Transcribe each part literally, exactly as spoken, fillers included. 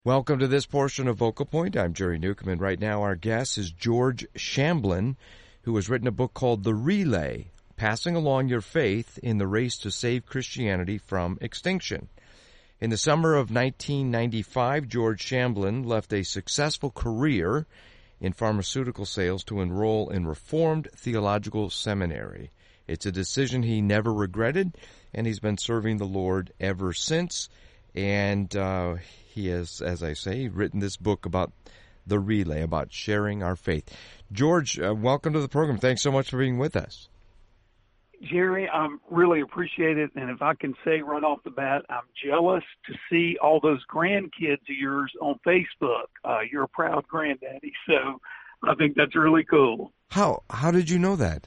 Welcome to this portion of Vocal Point. I'm Jerry Newcomb, and right now our guest is George Shamblin, who has written a book called The Relay, Passing Along Your Faith in the Race to Save Christianity from Extinction. In the summer of nineteen ninety-five, George Shamblin left a successful career in pharmaceutical sales to enroll in Reformed Theological Seminary. It's a decision he never regretted, and he's been serving the Lord ever since. And uh, he has, as I say, written this book about the relay, about sharing our faith. George, uh, welcome to the program. Thanks so much for being with us. Jerry, I really appreciate it. And if I can say right off the bat, I'm jealous to see all those grandkids of yours on Facebook. Uh, you're a proud granddaddy, so I think that's really cool. How how did you know that?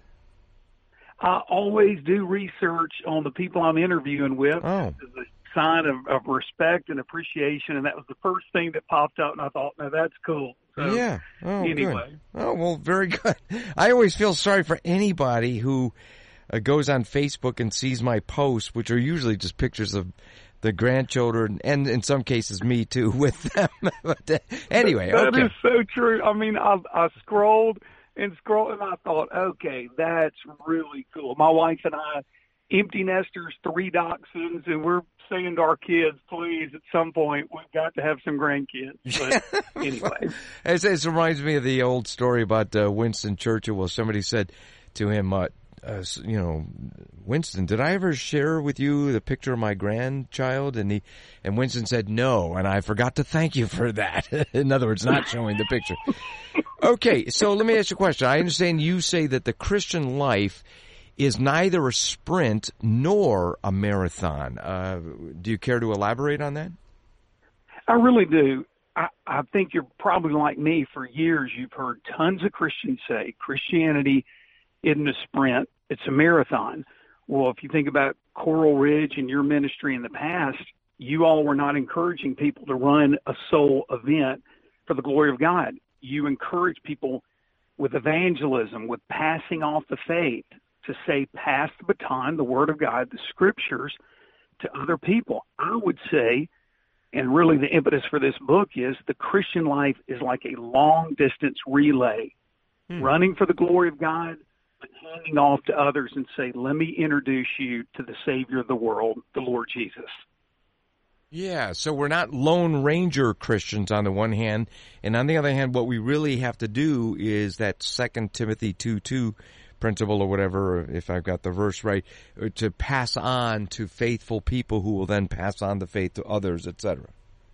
I always do research on the people I'm interviewing with. Oh. It's a sign of, of respect and appreciation, and that was the first thing that popped up, and I thought, now that's cool. So, yeah. Oh, anyway. Good. Oh, well, very good. I always feel sorry for anybody who uh, goes on Facebook and sees my posts, which are usually just pictures of the grandchildren, and in some cases me too, with them. But uh, anyway, that okay. is so true. I mean, I, I scrolled and scrolled, and I thought, okay, that's really cool. My wife and I, empty nesters, three dachshunds, and we're saying to our kids, please, at some point, we've got to have some grandkids. But anyway. it, it reminds me of the old story about uh, Winston Churchill. Well, somebody said to him, uh, uh, you know, Winston, did I ever share with you the picture of my grandchild? And he, and Winston said, no, and I forgot to thank you for that. In other words, not showing the picture. Okay, so let me ask you a question. I understand you say that the Christian life is neither a sprint nor a marathon. Uh, do you care to elaborate on that? I really do. I, I think you're probably like me. For years, you've heard tons of Christians say Christianity isn't a sprint, it's a marathon. Well, if you think about Coral Ridge and your ministry in the past, you all were not encouraging people to run a soul event for the glory of God. You encourage people with evangelism, with passing off the faith, to say, pass the baton, the Word of God, the Scriptures, to other people. I would say, and really the impetus for this book is, the Christian life is like a long-distance relay, hmm. running for the glory of God, but handing off to others and say, let me introduce you to the Savior of the world, the Lord Jesus. Yeah, so we're not Lone Ranger Christians on the one hand, and on the other hand, what we really have to do is that Second Timothy two two principle or whatever, if I've got the verse right, to pass on to faithful people who will then pass on the faith to others, et cetera.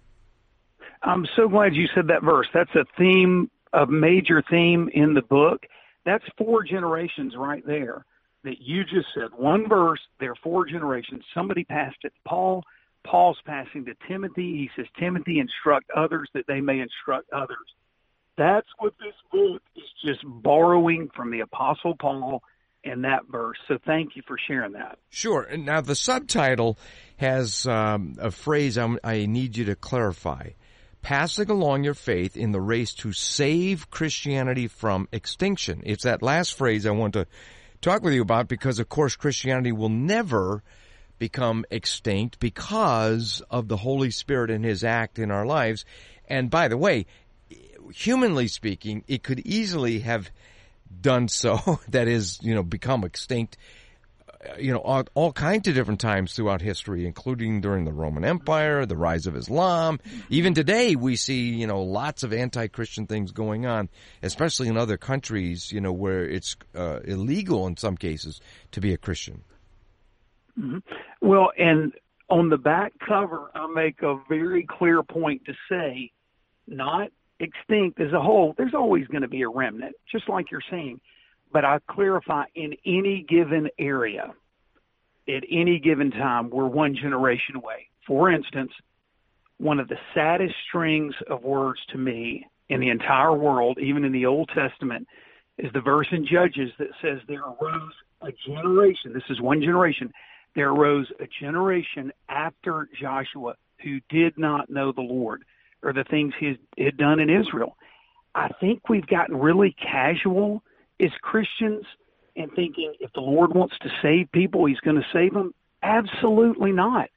I'm so glad you said that verse. That's a theme, a major theme in the book. That's four generations right there that you just said. One verse, there are four generations. Somebody passed it to Paul. Paul's passing to Timothy. He says, Timothy, instruct others that they may instruct others. That's what this book is, just borrowing from the Apostle Paul in that verse. So thank you for sharing that. Sure. And now the subtitle has um, a phrase I'm, I need you to clarify. Passing along your faith in the race to save Christianity from extinction. It's that last phrase I want to talk with you about because, of course, Christianity will never become extinct because of the Holy Spirit and His act in our lives. And by the way, humanly speaking, it could easily have done so, that is, you know, become extinct, you know, all, all kinds of different times throughout history, including during the Roman Empire, the rise of Islam. Even today, we see, you know, lots of anti-Christian things going on, especially in other countries, you know, where it's uh, illegal in some cases to be a Christian. Mm-hmm. Well, and on the back cover, I make a very clear point to say, not extinct as a whole, there's always going to be a remnant, just like you're saying. But I clarify, in any given area, at any given time, we're one generation away. For instance, one of the saddest strings of words to me in the entire world, even in the Old Testament, is the verse in Judges that says there arose a generation, this is one generation, there arose a generation after Joshua who did not know the Lord, or the things he had done in Israel. I think we've gotten really casual as Christians and thinking if the Lord wants to save people, He's going to save them. Absolutely not.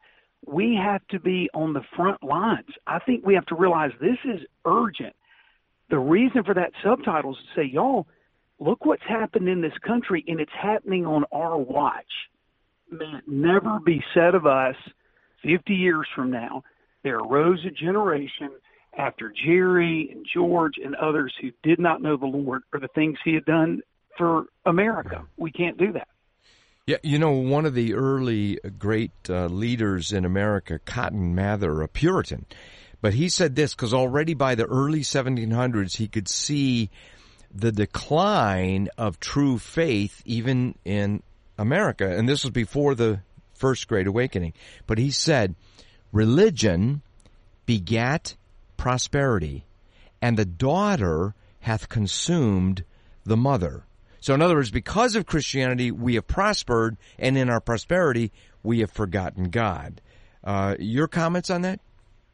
we have to be on the front lines. I think we have to realize this is urgent. The reason for that subtitle is to say, y'all, look what's happened in this country, and it's happening on our watch. May it never be said of us fifty years from now, there arose a generation after Jerry and George and others who did not know the Lord or the things he had done for America. We can't do that. Yeah, you know, one of the early great uh, leaders in America, Cotton Mather, a Puritan, but he said this because already by the early seventeen hundreds he could see the decline of true faith even in America, and this was before the First Great Awakening. But he said, religion begat prosperity, and the daughter hath consumed the mother. So in other words, because of Christianity, we have prospered, and in our prosperity, we have forgotten God. Uh, your comments on that?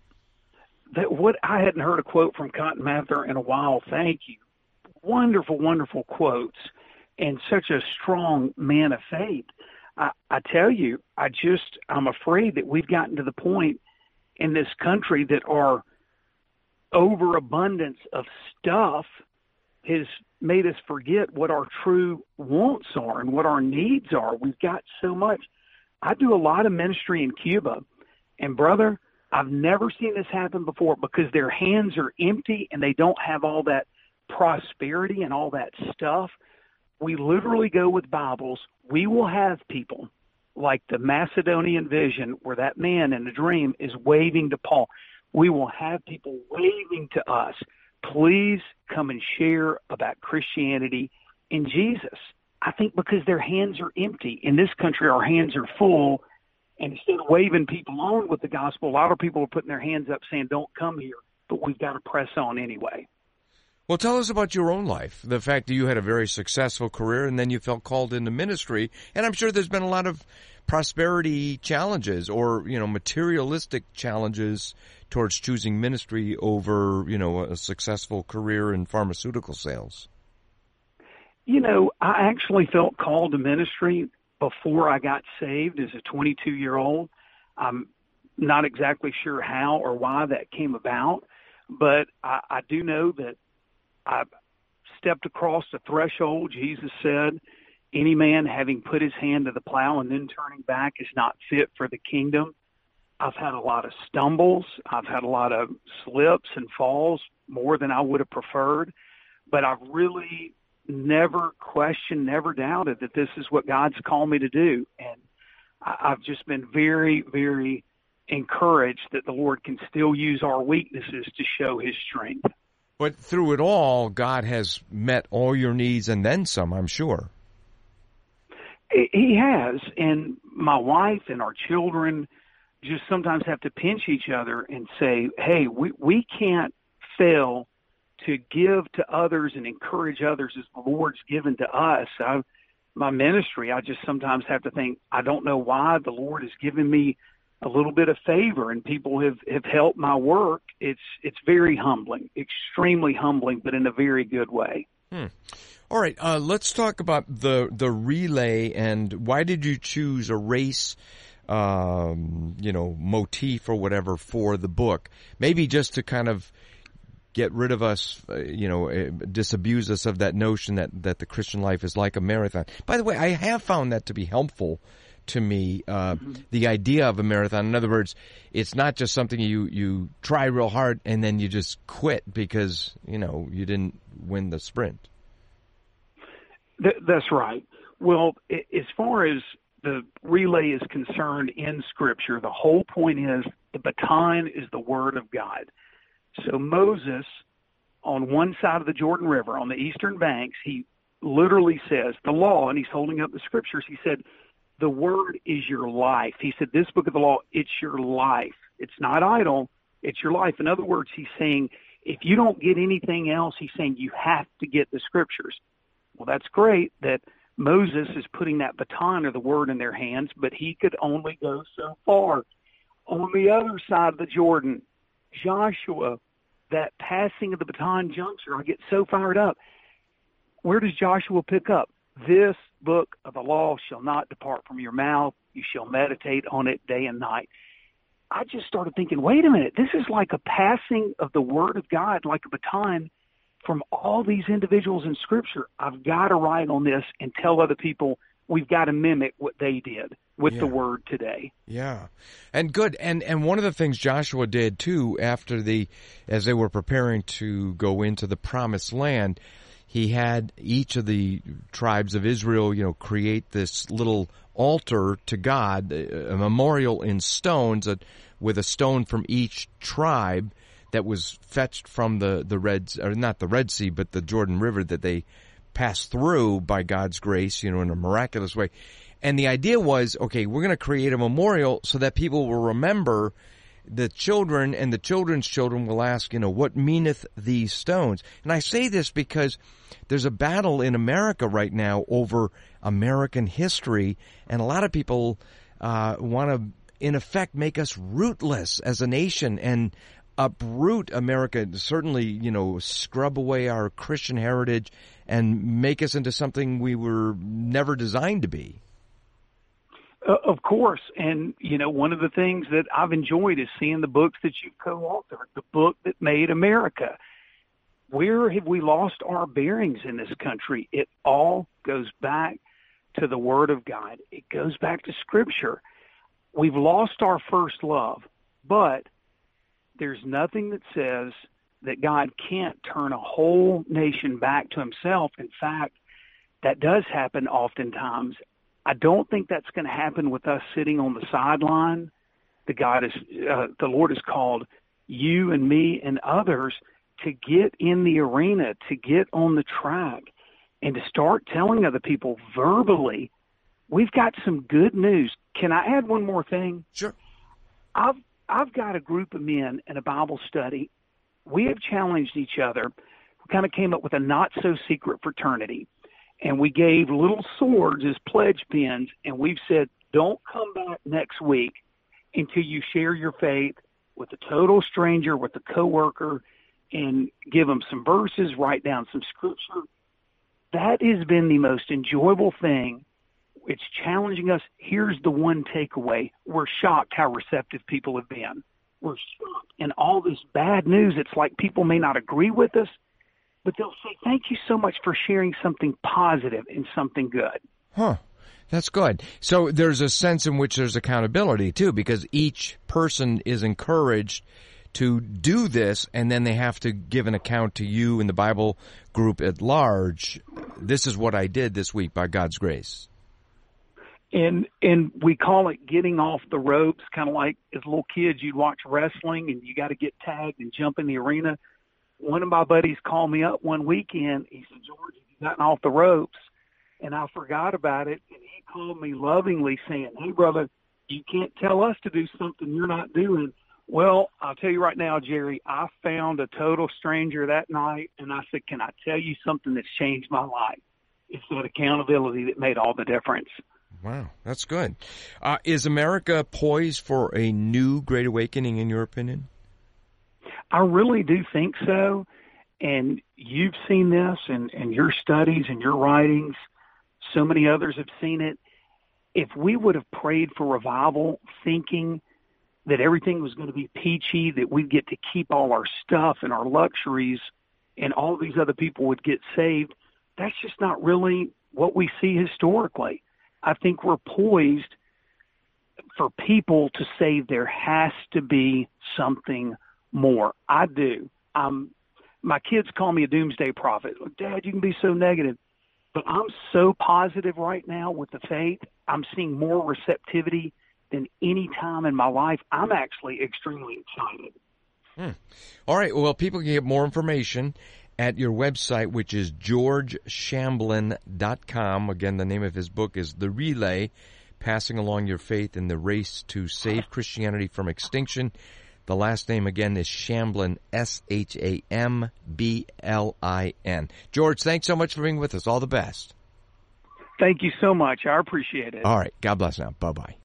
That what I hadn't heard a quote from Cotton Mather in a while. Thank you. Wonderful, wonderful quotes, and such a strong man of faith. I, I tell you, I just, I'm afraid that we've gotten to the point in this country that our overabundance of stuff has made us forget what our true wants are and what our needs are. We've got so much. I do a lot of ministry in Cuba, and brother, I've never seen this happen before because their hands are empty and they don't have all that prosperity and all that stuff. We literally go with Bibles. We will have people like the Macedonian vision where that man in the dream is waving to Paul. We will have people waving to us. Please come and share about Christianity and Jesus. I think because their hands are empty. In this country, our hands are full. And instead of waving people on with the gospel, a lot of people are putting their hands up saying, don't come here. But we've got to press on anyway. Well, tell us about your own life, the fact that you had a very successful career and then you felt called into ministry. And I'm sure there's been a lot of prosperity challenges or, you know, materialistic challenges towards choosing ministry over, you know, a successful career in pharmaceutical sales. You know, I actually felt called to ministry before I got saved as a twenty-two-year-old. I'm not exactly sure how or why that came about, but I, I do know that I stepped across the threshold. Jesus said, any man having put his hand to the plow and then turning back is not fit for the kingdom. I've had a lot of stumbles. I've had a lot of slips and falls, more than I would have preferred. But I've really never questioned, never doubted that this is what God's called me to do. And I've just been very, very encouraged that the Lord can still use our weaknesses to show his strength. But through it all, God has met all your needs and then some, I'm sure. He has. And my wife and our children just sometimes have to pinch each other and say, hey, we, we can't fail to give to others and encourage others as the Lord's given to us. I, my ministry, I just sometimes have to think, I don't know why the Lord has given me a little bit of favor and people have, have helped my work. It's it's very humbling, extremely humbling, but in a very good way. Hmm. All right, uh, let's talk about the the relay and why did you choose a race, um, you know, motif or whatever for the book? Maybe just to kind of get rid of us, uh, you know, uh, disabuse us of that notion that, that the Christian life is like a marathon. By the way, I have found that to be helpful to me, uh, mm-hmm. the idea of a marathon. In other words, it's not just something you, you try real hard and then you just quit because, you know, you didn't win the sprint. Th- that's right. Well, it, as far as the relay is concerned in Scripture, the whole point is the baton is the Word of God. So Moses, on one side of the Jordan River, on the eastern banks, he literally says the law, and he's holding up the Scriptures. He said, the Word is your life. He said, this book of the law, it's your life. It's not idle. It's your life. In other words, he's saying, if you don't get anything else, he's saying you have to get the Scriptures. Well, that's great that Moses is putting that baton of the Word in their hands, but he could only go so far. On the other side of the Jordan, Joshua, that passing of the baton juncture, I get so fired up. Where does Joshua pick up? This book of the law shall not depart from your mouth. You shall meditate on it day and night. I just started thinking, wait a minute, this is like a passing of the Word of God, like a baton from all these individuals in Scripture. I've got to write on this and tell other people we've got to mimic what they did with yeah. the Word today. Yeah, and good. And and one of the things Joshua did too, after the, as they were preparing to go into the Promised Land, he had each of the tribes of Israel, you know, create this little altar to God, a memorial in stones, a, with a stone from each tribe that was fetched from the, the Red, or not the Red Sea, but the Jordan River that they passed through by God's grace, you know, in a miraculous way. And the idea was, okay, we're going to create a memorial so that people will remember. The children and the children's children will ask, you know, what meaneth these stones? And I say this because there's a battle in America right now over American history, and a lot of people uh, want to, in effect, make us rootless as a nation and uproot America, certainly, you know, scrub away our Christian heritage and make us into something we were never designed to be. Uh, of course. And, you know, one of the things that I've enjoyed is seeing the books that you've co-authored, the book that made America. Where have we lost our bearings in this country? It all goes back to the Word of God. It goes back to Scripture. We've lost our first love, but there's nothing that says that God can't turn a whole nation back to himself. In fact, that does happen oftentimes. I don't think that's going to happen with us sitting on the sideline. The God is, uh, the Lord has called you and me and others to get in the arena, to get on the track, and to start telling other people verbally, we've got some good news. Can I add one more thing? Sure. I've I've got a group of men in a Bible study. We have challenged each other. We kind of came up with a not-so-secret fraternity. And we gave little swords as pledge pins, and we've said, don't come back next week until you share your faith with a total stranger, with a coworker, and give them some verses, write down some scripture. That has been the most enjoyable thing. It's challenging us. Here's the one takeaway. We're shocked how receptive people have been. We're shocked. And all this bad news, it's like people may not agree with us, but they'll say, thank you so much for sharing something positive and something good. Huh. That's good. So there's a sense in which there's accountability, too, because each person is encouraged to do this, and then they have to give an account to you and the Bible group at large. This is what I did this week by God's grace. And and we call it getting off the ropes, kind of like as little kids, you'd watch wrestling, and you got to get tagged and jump in the arena. One of my buddies called me up one weekend. He said, George, have you gotten off the ropes? And I forgot about it. And he called me lovingly saying, hey, brother, you can't tell us to do something you're not doing. Well, I'll tell you right now, Jerry, I found a total stranger that night. And I said, can I tell you something that's changed my life? It's that accountability that made all the difference. Wow, that's good. Uh, is America poised for a new Great Awakening, in your opinion? I really do think so, and you've seen this in, in your studies and your writings. So many others have seen it. If we would have prayed for revival, thinking that everything was going to be peachy, that we'd get to keep all our stuff and our luxuries, and all these other people would get saved, that's just not really what we see historically. I think we're poised for people to say there has to be something more. I do. Um, my kids call me a doomsday prophet. Dad, you can be so negative. But I'm so positive right now with the faith. I'm seeing more receptivity than any time in my life. I'm actually extremely excited. Hmm. All right. Well, people can get more information at your website, which is george shamblin dot com. Again, the name of his book is The Relay, Passing Along Your Faith in the Race to Save Christianity from Extinction. The last name, again, is Shamblin, S H A M B L I N. George, thanks so much for being with us. All the best. Thank you so much. I appreciate it. All right. God bless now. Bye-bye.